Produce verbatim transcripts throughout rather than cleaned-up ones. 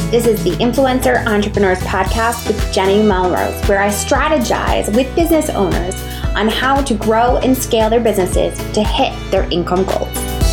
This is the Influencer Entrepreneurs Podcast with Jenny Melrose, where I strategize with business owners on how to grow and scale their businesses to hit their income goals.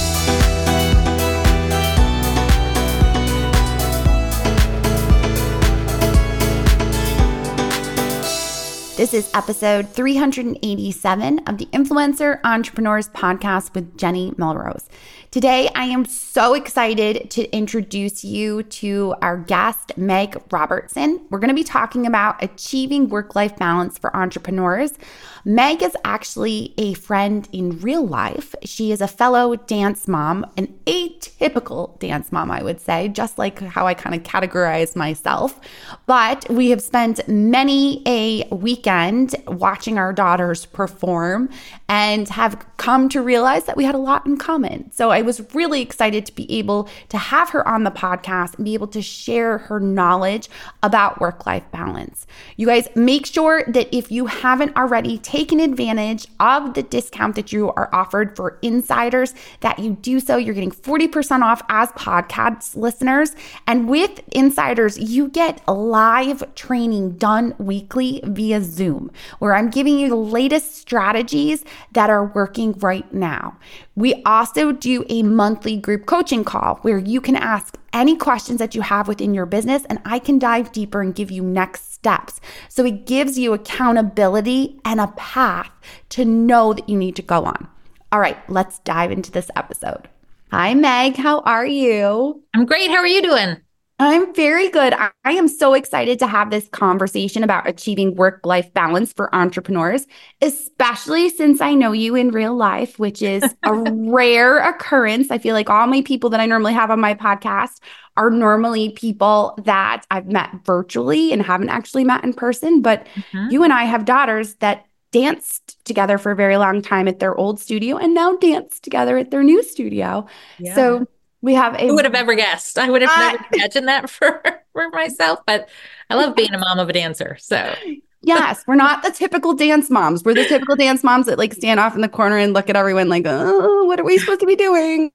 This is episode three hundred eighty-seven of the Influencer Entrepreneurs Podcast with Jenny Melrose. Today, I am so excited to introduce you to our guest, Meg Robertson. We're going to be talking about achieving work-life balance for entrepreneurs. Meg is actually a friend in real life. She is a fellow dance mom, an atypical dance mom, I would say, just like how I kind of categorize myself. But we have spent many a weekend watching our daughters perform and have come to realize that we had a lot in common. So I was really excited to be able to have her on the podcast and be able to share her knowledge about work-life balance. You guys, make sure that if you haven't already taken advantage of the discount that you are offered for insiders, that you do so. You're getting forty percent off as podcast listeners. And with insiders, you get live training done weekly via Zoom, where I'm giving you the latest strategies that are working right now. We also do a monthly group coaching call where you can ask any questions that you have within your business, and I can dive deeper and give you next steps. So it gives you accountability and a path to know that you need to go on. All right, let's dive into this episode. Hi, Meg. How are you? I'm great. How are you doing? I'm very good. I am so excited to have this conversation about achieving work-life balance for entrepreneurs, especially since I know you in real life, which is a rare occurrence. I feel like all my people that I normally have on my podcast are normally people that I've met virtually and haven't actually met in person. But mm-hmm. you and I have daughters that danced together for a very long time at their old studio and now dance together at their new studio. Yeah. So we have a- Who would have ever guessed? I would have uh, never imagined that for, for myself, but I love being a mom of a dancer. So yes, we're not the typical dance moms. We're the typical dance moms that like stand off in the corner and look at everyone like, oh, what are we supposed to be doing?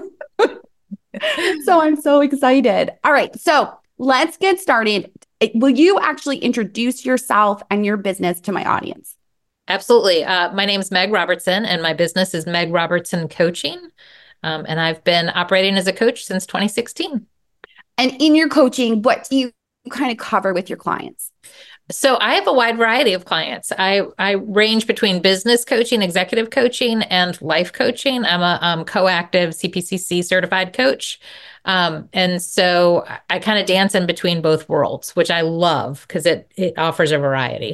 So I'm so excited. All right. So let's get started. Will you actually introduce yourself and your business to my audience? Absolutely. Uh, my name is Meg Robertson and my business is Meg Robertson Coaching. Um, and I've been operating as a coach since twenty sixteen. And in your coaching, what do you kind of cover with your clients? So I have a wide variety of clients. I, I range between business coaching, executive coaching, and life coaching. I'm a um, co-active C P C C certified coach. Um, and so I, I kind of dance in between both worlds, which I love because it, it offers a variety.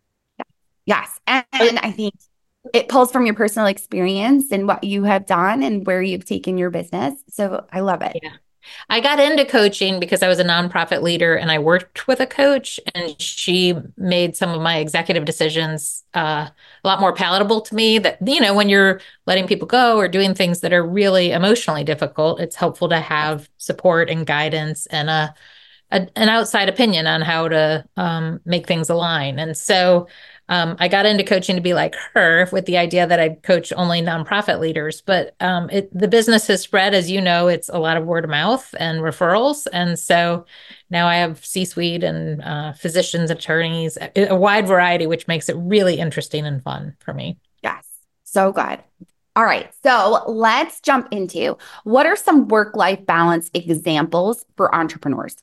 Yes. And, and I think it pulls from your personal experience and what you have done and where you've taken your business. So I love it. Yeah. I got into coaching because I was a nonprofit leader and I worked with a coach and she made some of my executive decisions uh, a lot more palatable to me that, you know, when you're letting people go or doing things that are really emotionally difficult, it's helpful to have support and guidance and a, a an outside opinion on how to um, make things align. And so Um, I got into coaching to be like her with the idea that I'd coach only nonprofit leaders, but um, it, the business has spread, as you know, it's a lot of word of mouth and referrals. And so now I have C-suite and uh, physicians, attorneys, a, a wide variety, which makes it really interesting and fun for me. Yes. So good. All right. So let's jump into what are some work-life balance examples for entrepreneurs?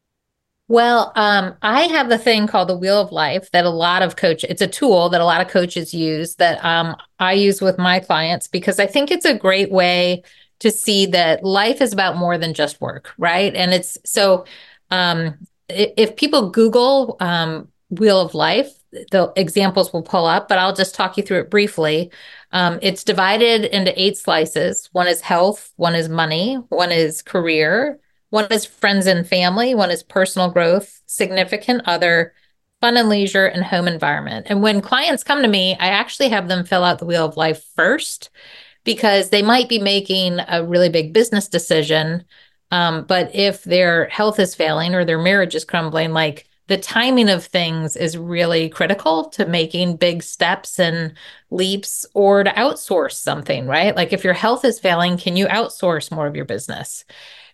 Well, um, I have the thing called the Wheel of Life that a lot of coach, it's a tool that a lot of coaches use that um, I use with my clients because I think it's a great way to see that life is about more than just work, right? And it's so um, if people Google um, Wheel of Life, the examples will pull up, but I'll just talk you through it briefly. Um, it's divided into eight slices. One is health, one is money, one is career, one is friends and family, one is personal growth, significant other, fun and leisure, and home environment. And when clients come to me, I actually have them fill out the Wheel of Life first because they might be making a really big business decision. Um, but if their health is failing or their marriage is crumbling, like the timing of things is really critical to making big steps and leaps or to outsource something, right? Like if your health is failing, can you outsource more of your business?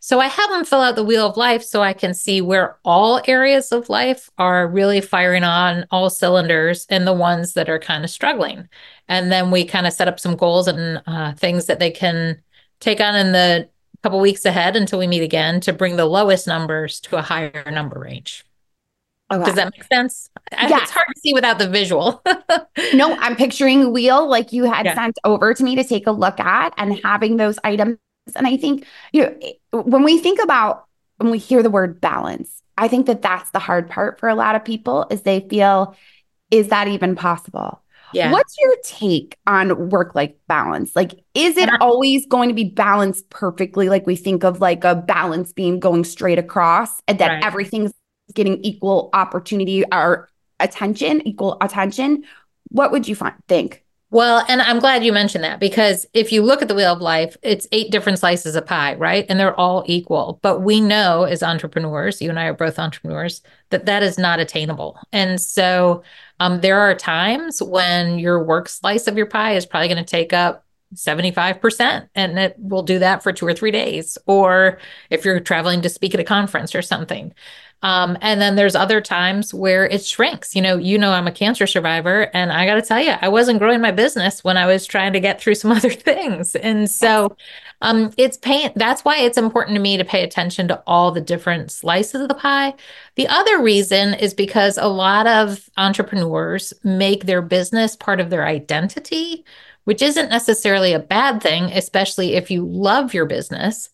So I have them fill out the wheel of life so I can see where all areas of life are really firing on all cylinders and the ones that are kind of struggling. And then we kind of set up some goals and uh, things that they can take on in the couple weeks ahead until we meet again to bring the lowest numbers to a higher number range. Okay. Does that make sense? Yeah. It's hard to see without the visual. No, I'm picturing a wheel like you had Yeah. sent over to me to take a look at and having those items. And I think, you know, when we think about, when we hear the word balance, I think that that's the hard part for a lot of people is they feel, is that even possible? Yeah. What's your take on work-life balance? Like, is it And I- always going to be balanced perfectly? Like we think of like a balance beam going straight across and that Right. everything's getting equal opportunity or attention, equal attention. What would you find, think? Well, and I'm glad you mentioned that because if you look at the wheel of life, it's eight different slices of pie, right? And they're all equal. But we know as entrepreneurs, you and I are both entrepreneurs, that that is not attainable. And so um, there are times when your work slice of your pie is probably going to take up seventy-five percent and it will do that for two or three days. Or if you're traveling to speak at a conference or something. Um, and then there's other times where it shrinks. You know, you know, I'm a cancer survivor, and I got to tell you, I wasn't growing my business when I was trying to get through some other things. And so, um, it's pain. That's why it's important to me to pay attention to all the different slices of the pie. The other reason is because a lot of entrepreneurs make their business part of their identity, which isn't necessarily a bad thing, especially if you love your business.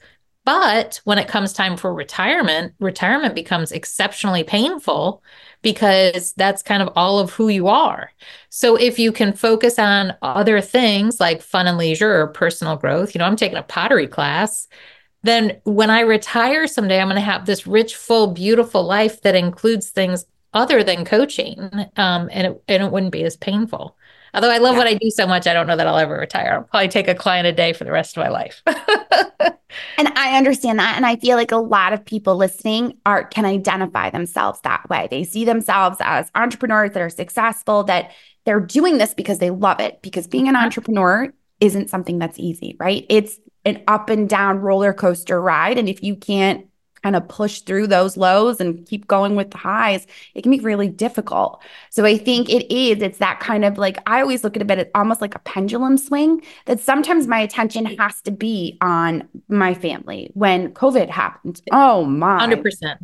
But when it comes time for retirement, retirement becomes exceptionally painful because that's kind of all of who you are. So if you can focus on other things like fun and leisure or personal growth, you know, I'm taking a pottery class, then when I retire someday, I'm going to have this rich, full, beautiful life that includes things other than coaching, um, and it, and it wouldn't be as painful. Although I love Yeah. what I do so much, I don't know that I'll ever retire. I'll probably take a client a day for the rest of my life. And I understand that. And I feel like a lot of people listening are can identify themselves that way. They see themselves as entrepreneurs that are successful, that they're doing this because they love it. Because being an entrepreneur isn't something that's easy, right? It's an up and down roller coaster ride. And if you can't kind of push through those lows and keep going with the highs, it can be really difficult. So I think it is, it's that kind of like, I always look at it as almost like a pendulum swing, that sometimes my attention has to be on my family. When COVID happened, oh my. one hundred percent.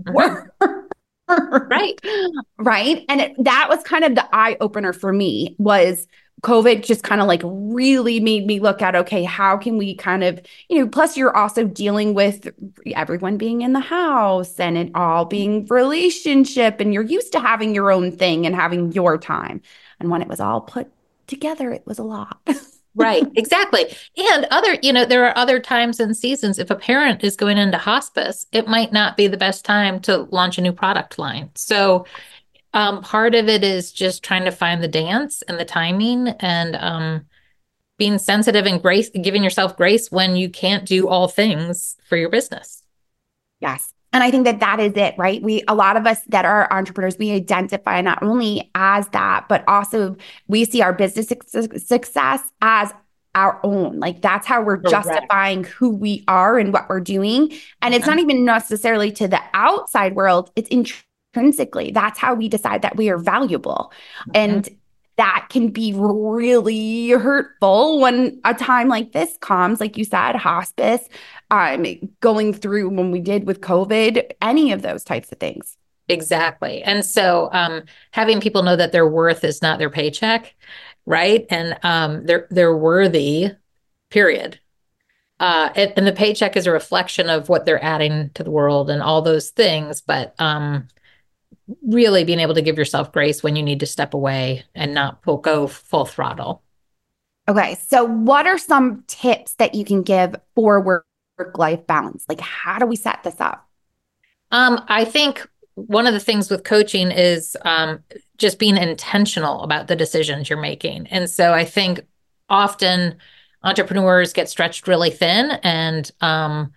Right. Right. And it, that was kind of the eye opener for me was COVID just kind of like really made me look at, okay, how can we kind of, you know, plus you're also dealing with everyone being in the house and it all being relationship and you're used to having your own thing and having your time. And when it was all put together, it was a lot. Right, exactly. And other, you know, there are other times and seasons. If a parent is going into hospice, it might not be the best time to launch a new product line. So um, part of it is just trying to find the dance and the timing and um, being sensitive and grace, giving yourself grace when you can't do all things for your business. Yes. And I think that that is it, right? We, a lot of us that are entrepreneurs, we identify not only as that, but also we see our business su- success as our own. Like that's how we're Correct. justifying who we are and what we're doing. And it's not even necessarily to the outside world. It's intrinsically. That's how we decide that we are valuable. Mm-hmm. And that can be really hurtful when a time like this comes, like you said, hospice, um, going through when we did with COVID, any of those types of things. Exactly. And so um, having people know that their worth is not their paycheck, right? And um, they're they're worthy, period. Uh, and, and the paycheck is a reflection of what they're adding to the world and all those things. But um, really being able to give yourself grace when you need to step away and not pull, go full throttle. Okay. So what are some tips that you can give for work, work-life balance? Like, how do we set this up? Um, I think one of the things with coaching is um, just being intentional about the decisions you're making. And so I think often entrepreneurs get stretched really thin and um,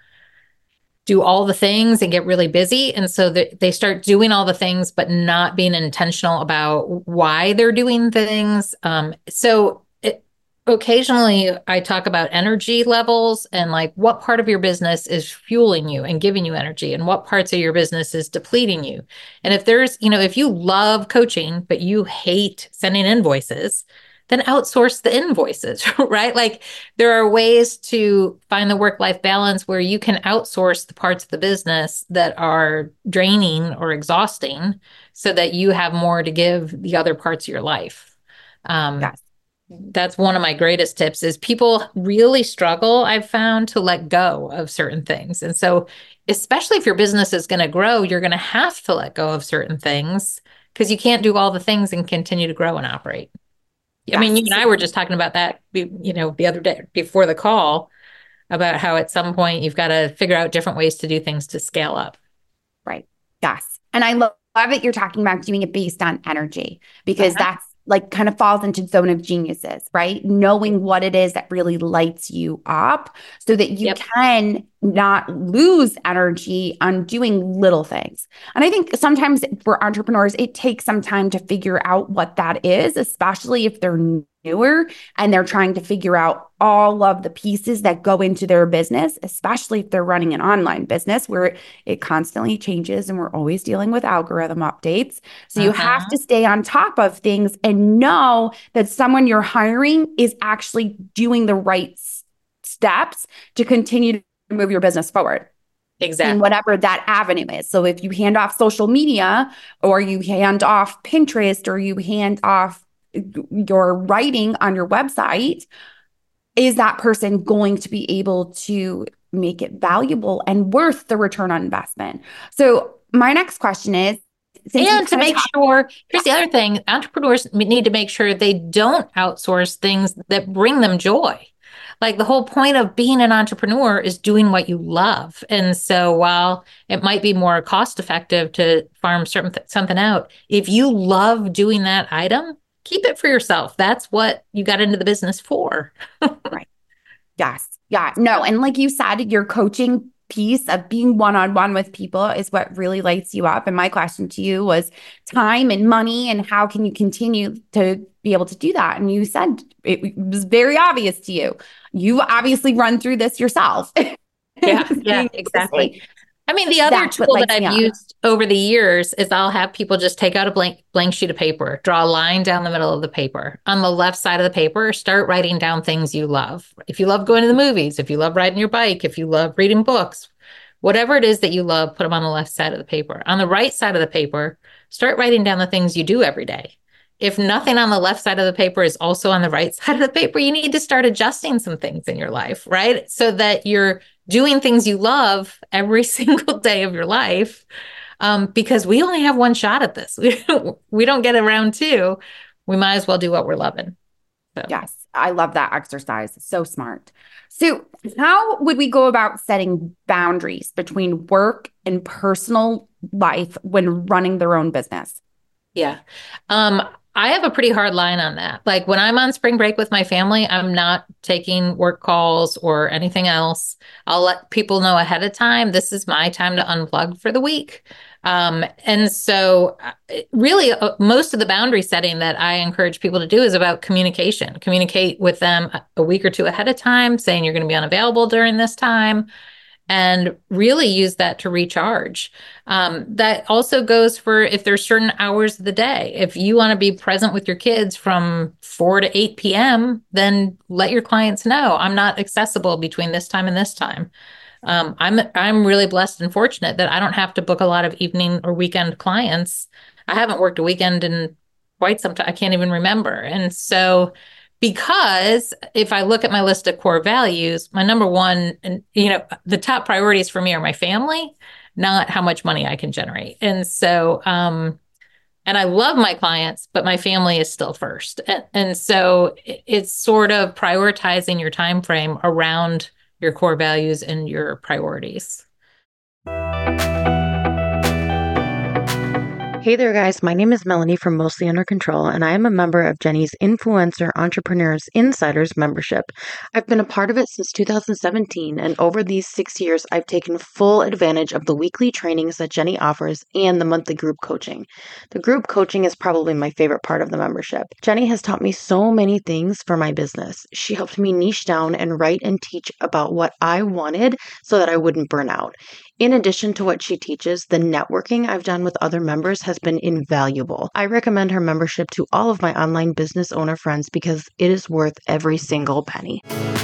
do all the things and get really busy. And so they, they start doing all the things, but not being intentional about why they're doing things. Um, so it, occasionally I talk about energy levels and like what part of your business is fueling you and giving you energy and what parts of your business is depleting you. And if there's, you know, if you love coaching, but you hate sending invoices, then outsource the invoices, right? Like there are ways to find the work-life balance where you can outsource the parts of the business that are draining or exhausting so that you have more to give the other parts of your life. Um, Yes. that's one of my greatest tips is people really struggle, I've found, to let go of certain things. And so, especially if your business is going to grow, you're going to have to let go of certain things because you can't do all the things and continue to grow and operate. I mean, you Yes. and I were just talking about that, you know, the other day before the call about how at some point you've got to figure out different ways to do things to scale up. Right. Yes. And I love that you're talking about doing it based on energy because Uh-huh. that's like kind of falls into zone of geniuses, right? Knowing what it is that really lights you up so that you Yep. can not lose energy on doing little things. And I think sometimes for entrepreneurs, it takes some time to figure out what that is, especially if they're newer and they're trying to figure out all of the pieces that go into their business, especially if they're running an online business where it constantly changes and we're always dealing with algorithm updates. So you have Uh-huh. to stay on top of things and know that someone you're hiring is actually doing the right s- steps to continue to move your business forward in Exactly. whatever that avenue is. So if you hand off social media or you hand off Pinterest or you hand off your writing on your website, is that person going to be able to make it valuable and worth the return on investment? So my next question is, since we And to kind of make talked, sure, yeah, here's the other thing, entrepreneurs need to make sure they don't outsource things that bring them joy. Like the whole point of being an entrepreneur is doing what you love. And so while it might be more cost effective to farm certain th- something out, if you love doing that item, keep it for yourself. That's what you got into the business for. right. Yes. Yeah. No. And like you said, your coaching piece of being one-on-one with people is what really lights you up. And my question to you was time and money and how can you continue to be able to do that? And you said it was very obvious to you. You obviously run through this yourself. Yeah, yeah, Being able to exactly. say, I mean, the other that's what tool that lights I've me up. used over the years is I'll have people just take out a blank blank sheet of paper, draw a line down the middle of the paper. On the left side of the paper, start writing down things you love. If you love going to the movies, if you love riding your bike, if you love reading books, whatever it is that you love, put them on the left side of the paper. On the right side of the paper, start writing down the things you do every day. If nothing on the left side of the paper is also on the right side of the paper, you need to start adjusting some things in your life, right? So that you're doing things you love every single day of your life. Um, because we only have one shot at this. We don't, we don't get around two. We might as well do what we're loving. So. Yes, I love that exercise. So smart. So, how would we go about setting boundaries between work and personal life when running their own business? Yeah. Um, I have a pretty hard line on that. Like when I'm on spring break with my family, I'm not taking work calls or anything else. I'll let people know ahead of time, this is my time to unplug for the week. Um, and so uh, really uh, most of the boundary setting that I encourage people to do is about communication. Communicate with them a a week or two ahead of time, saying you're going to be unavailable during this time and really use that to recharge. Um, that also goes for if there's certain hours of the day. If you want to be present with your kids from four to eight p.m., then let your clients know I'm not accessible between this time and this time. Um, I'm I'm really blessed and fortunate that I don't have to book a lot of evening or weekend clients. I haven't worked a weekend in quite some time. I can't even remember. And so because if I look at my list of core values, my number one, and you know, the top priorities for me are my family, not how much money I can generate. And so, um, and I love my clients, but my family is still first. And, and so it's sort of prioritizing your time frame around your core values and your priorities. Hey there, guys. My name is Melanie from Mostly Under Control, and I am a member of Jenny's Influencer Entrepreneurs Insiders membership. I've been a part of it since two thousand seventeen, and over these six years, I've taken full advantage of the weekly trainings that Jenny offers and the monthly group coaching. The group coaching is probably my favorite part of the membership. Jenny has taught me so many things for my business. She helped me niche down and write and teach about what I wanted so that I wouldn't burn out. In addition to what she teaches, the networking I've done with other members has been invaluable. I recommend her membership to all of my online business owner friends because it is worth every single penny.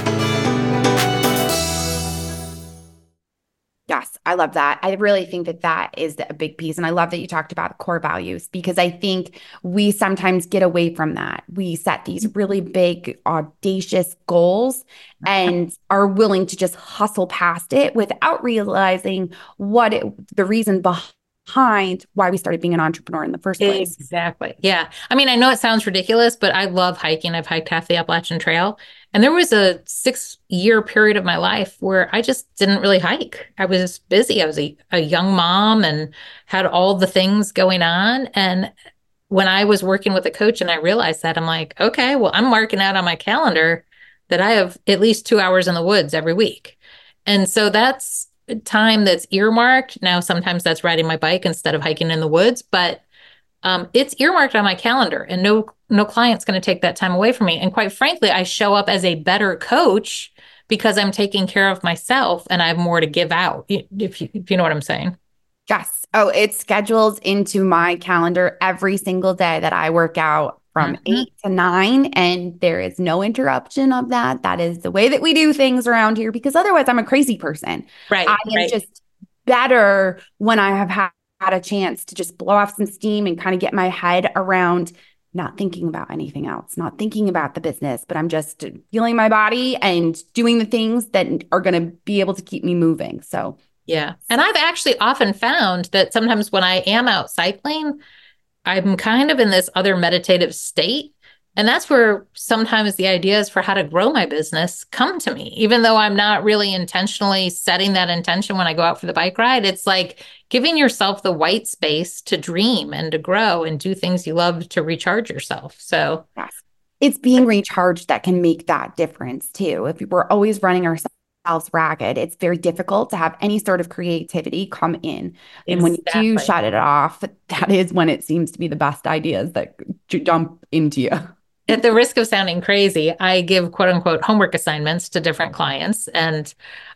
Yes, I love that. I really think that that is a big piece. And I love that you talked about core values because I think we sometimes get away from that. We set these really big, audacious goals and are willing to just hustle past it without realizing what it, the reason behind why we started being an entrepreneur in the first place. Exactly. Yeah. I mean, I know it sounds ridiculous, but I love hiking. I've hiked half the Appalachian Trail. And there was a six year period of my life where I just didn't really hike. I was busy. I was a, a young mom and had all the things going on. And when I was working with a coach and I realized that, I'm like, okay, well, I'm marking out on my calendar that I have at least two hours in the woods every week. And so that's time that's earmarked. Now, sometimes that's riding my bike instead of hiking in the woods, but um, it's earmarked on my calendar and no no client's going to take that time away from me. And quite frankly, I show up as a better coach because I'm taking care of myself and I have more to give out, if you, if you know what I'm saying. Yes. Oh, it schedules into my calendar every single day that I work out from mm-hmm. eight to nine. And there is no interruption of that. That is the way that we do things around here because otherwise I'm a crazy person. Right. I am right. just better when I have had, had a chance to just blow off some steam and kind of get my head around not thinking about anything else, not thinking about the business, but I'm just feeling my body and doing the things that are going to be able to keep me moving. So, yeah. And I've actually often found that sometimes when I am out cycling, I'm kind of in this other meditative state. And that's where sometimes the ideas for how to grow my business come to me, even though I'm not really intentionally setting that intention when I go out for the bike ride. It's like giving yourself the white space to dream and to grow and do things you love to recharge yourself. So yes. It's being recharged that can make that difference too. If we're always running ourselves ragged, it's very difficult to have any sort of creativity come in. Exactly. And when you do shut it off, that is when it seems to be the best ideas that jump into you. At the risk of sounding crazy, I give quote unquote homework assignments to different clients. And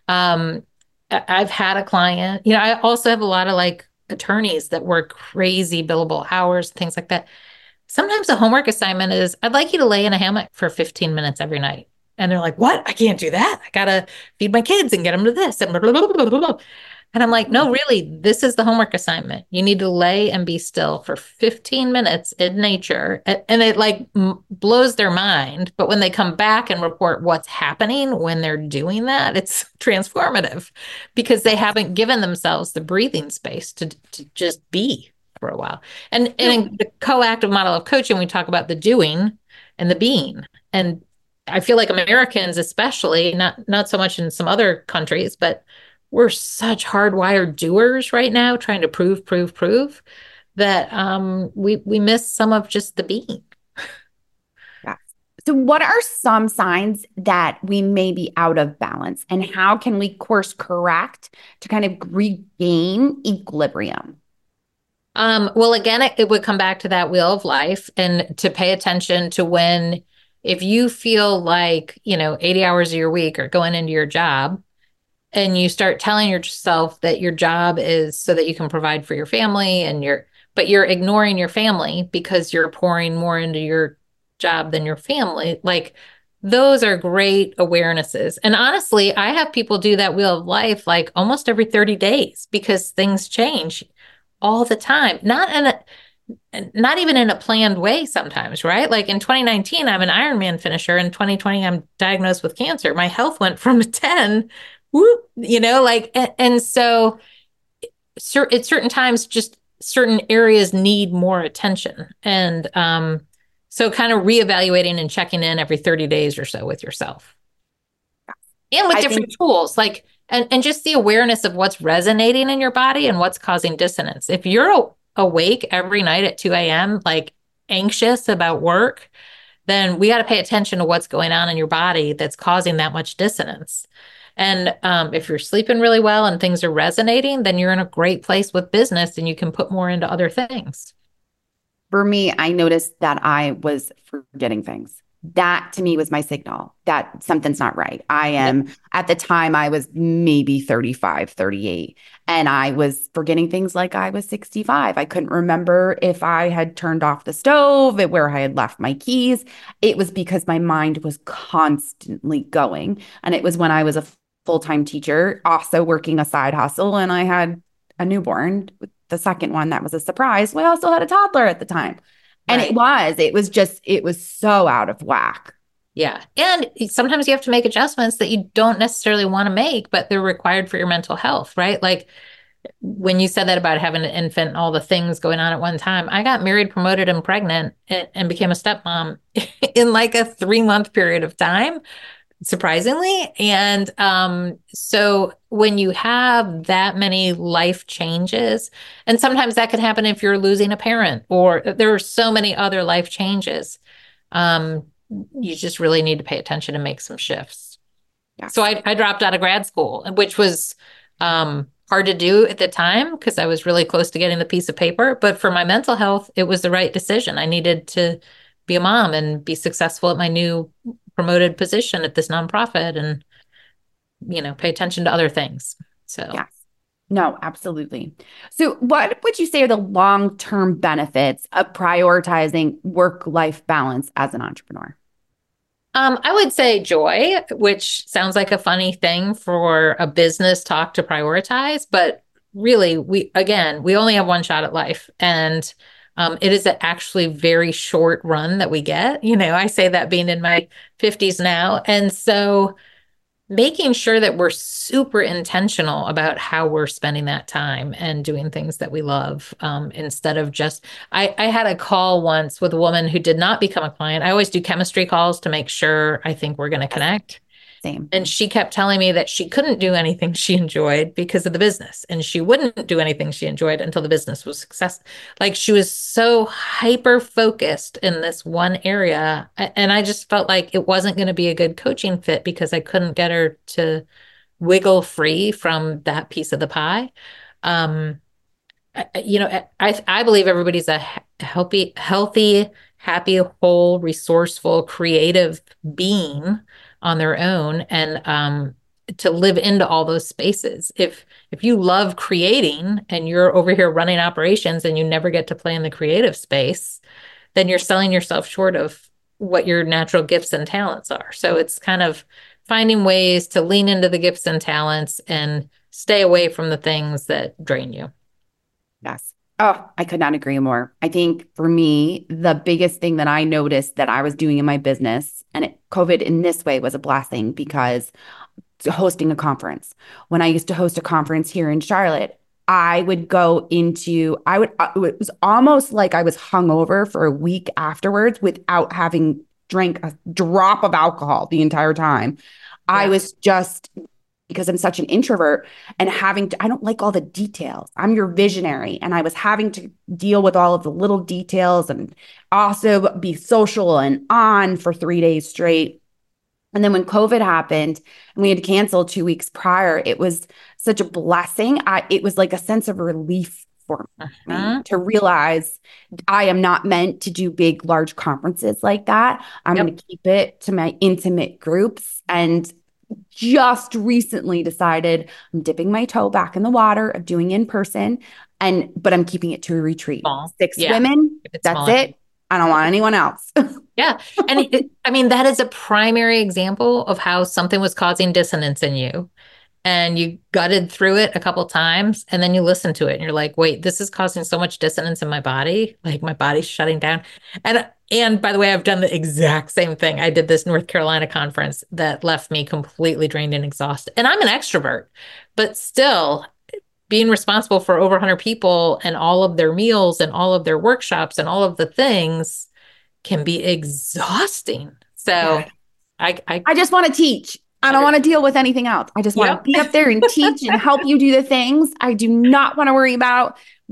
um, I've had a client, you know, I also have a lot of like attorneys that work crazy billable hours, things like that. Sometimes a homework assignment is, I'd like you to lay in a hammock for fifteen minutes every night. And they're like, what? I can't do that. I got to feed my kids and get them to this and blah, blah, blah, blah, blah, blah. And I'm like, no, really, this is the homework assignment. You need to lay and be still for fifteen minutes in nature. And, and it like m- blows their mind. But when they come back and report what's happening when they're doing that, it's transformative because they haven't given themselves the breathing space to, to just be for a while. And, and in the co-active model of coaching, we talk about the doing and the being. And I feel like Americans, especially, not, not so much in some other countries, but we're such hardwired doers right now, trying to prove, prove, prove that um, we we miss some of just the being. Yeah. So what are some signs that we may be out of balance and how can we course correct to kind of regain equilibrium? Um, well, again, it, it would come back to that wheel of life and to pay attention to when, if you feel like, you know, eighty hours of your week are going into your job, and you start telling yourself that your job is so that you can provide for your family and you're, but you're ignoring your family because you're pouring more into your job than your family. Like those are great awarenesses. And honestly, I have people do that wheel of life like almost every thirty days because things change all the time. Not in a, not even in a planned way sometimes, right? Like in twenty nineteen, I'm an Ironman finisher. In twenty twenty, I'm diagnosed with cancer. My health went from a ten whoop, you know, like, and, and so cer- at certain times, just certain areas need more attention. And um, so kind of reevaluating and checking in every thirty days or so with yourself. And with I different think- tools, like, and, and just the awareness of what's resonating in your body and what's causing dissonance. If you're awake every night at two a.m., like anxious about work, then we got to pay attention to what's going on in your body that's causing that much dissonance. And um, if you're sleeping really well and things are resonating, then you're in a great place with business and you can put more into other things. For me, I noticed that I was forgetting things. That to me was my signal that something's not right. I am, yep. At the time, I was maybe thirty-five, thirty-eight, and I was forgetting things like I was sixty-five. I couldn't remember if I had turned off the stove, where I had left my keys. It was because my mind was constantly going. And it was when I was a full-time teacher, also working a side hustle, and I had a newborn. The second one, that was a surprise. We also had a toddler at the time. And right. it was, it was just, it was so out of whack. Yeah. And sometimes you have to make adjustments that you don't necessarily want to make, but they're required for your mental health, right? Like when you said that about having an infant and all the things going on at one time, I got married, promoted, and pregnant and, and became a stepmom in like a three month period of time, surprisingly. And um, so when you have that many life changes, and sometimes that can happen if you're losing a parent, or there are so many other life changes, um, you just really need to pay attention and make some shifts. Yeah. So I, I dropped out of grad school, which was um, hard to do at the time because I was really close to getting the piece of paper. But for my mental health, it was the right decision. I needed to be a mom and be successful at my new promoted position at this nonprofit and, you know, pay attention to other things. So, yes. No, absolutely. So what would you say are the long-term benefits of prioritizing work-life balance as an entrepreneur? Um, I would say joy, which sounds like a funny thing for a business talk to prioritize, but really, we, again, we only have one shot at life, and Um, it is an actually very short run that we get. You know, I say that being in my fifties now. And so making sure that we're super intentional about how we're spending that time and doing things that we love, um, instead of just, I, I had a call once with a woman who did not become a client. I always do chemistry calls to make sure I think we're going to connect. Same. And she kept telling me that she couldn't do anything she enjoyed because of the business. And she wouldn't do anything she enjoyed until the business was success. Like she was so hyper focused in this one area. And I just felt like it wasn't going to be a good coaching fit because I couldn't get her to wiggle free from that piece of the pie. Um, you know, I, I believe everybody's a healthy, healthy, happy, whole, resourceful, creative being on their own, and um, to live into all those spaces. If if you love creating and you're over here running operations and you never get to play in the creative space, then you're selling yourself short of what your natural gifts and talents are. So it's kind of finding ways to lean into the gifts and talents and stay away from the things that drain you. Yes. Oh, I could not agree more. I think for me, the biggest thing that I noticed that I was doing in my business, and it, COVID in this way was a blessing because hosting a conference. When I used to host a conference here in Charlotte, I would go into, I would, it was almost like I was hungover for a week afterwards without having drank a drop of alcohol the entire time. Yeah. I was just, because I'm such an introvert and having to, I don't like all the details. I'm your visionary. And I was having to deal with all of the little details and also be social and on for three days straight. And then when COVID happened and we had to cancel two weeks prior, it was such a blessing. I, it was like a sense of relief for uh-huh. me to realize I am not meant to do big, large conferences like that. I'm yep. going to keep it to my intimate groups, and just recently decided I'm dipping my toe back in the water of doing in person, and but I'm keeping it to a retreat. Small. Six yeah. women. That's smaller. It. I don't want anyone else. Yeah. And it, I mean, that is a primary example of how something was causing dissonance in you. And you gutted through it a couple times, and then you listen to it and you're like, wait, this is causing so much dissonance in my body. Like my body's shutting down. And, and by the way, I've done the exact same thing. I did this North Carolina conference that left me completely drained and exhausted. And I'm an extrovert, but still being responsible for over one hundred people and all of their meals and all of their workshops and all of the things can be exhausting. So yeah. I, I, I just want to teach. I don't want to deal with anything else. I just want yep. to be up there and teach and help you do the things. I do not want to worry about where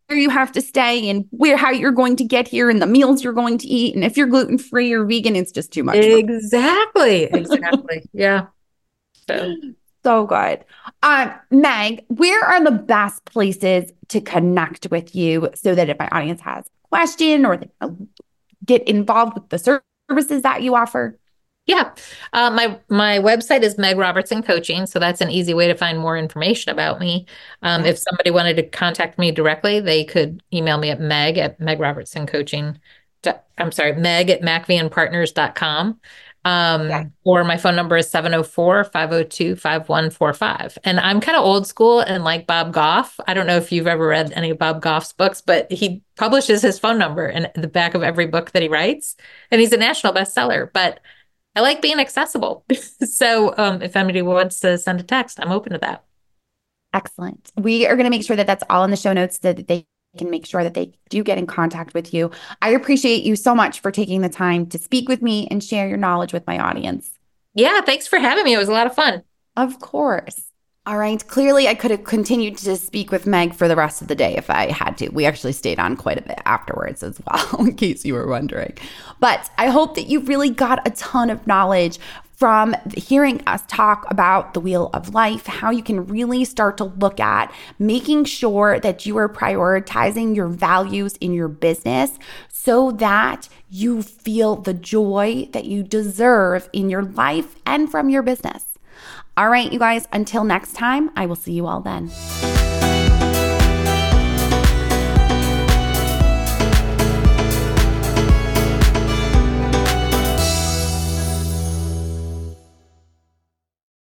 you have to stay and where how you're going to get here and the meals you're going to eat. And if you're gluten-free or vegan, it's just too much. Exactly. Exactly. Yeah. So. So good. Um, Meg, where are the best places to connect with you so that if my audience has a question or they get involved with the services that you offer? Yeah. Uh, my my website is Meg Robertson Coaching. So that's an easy way to find more information about me. Um, okay. If somebody wanted to contact me directly, they could email me at Meg at Meg Robertson Coaching. I'm sorry, Meg at macvian partners dot com. Um, okay. Or my phone number is seven oh four, five oh two, five one four five. And I'm kind of old school and like Bob Goff. I don't know if you've ever read any of Bob Goff's books, but he publishes his phone number in the back of every book that he writes. And he's a national bestseller, but I like being accessible. So um, if anybody wants to send a text, I'm open to that. Excellent. We are going to make sure that that's all in the show notes so that they can make sure that they do get in contact with you. I appreciate you so much for taking the time to speak with me and share your knowledge with my audience. Yeah, thanks for having me. It was a lot of fun. Of course. All right. Clearly, I could have continued to speak with Meg for the rest of the day if I had to. We actually stayed on quite a bit afterwards as well, in case you were wondering. But I hope that you really got a ton of knowledge from hearing us talk about the Wheel of Life, how you can really start to look at making sure that you are prioritizing your values in your business so that you feel the joy that you deserve in your life and from your business. All right, you guys, until next time, I will see you all then.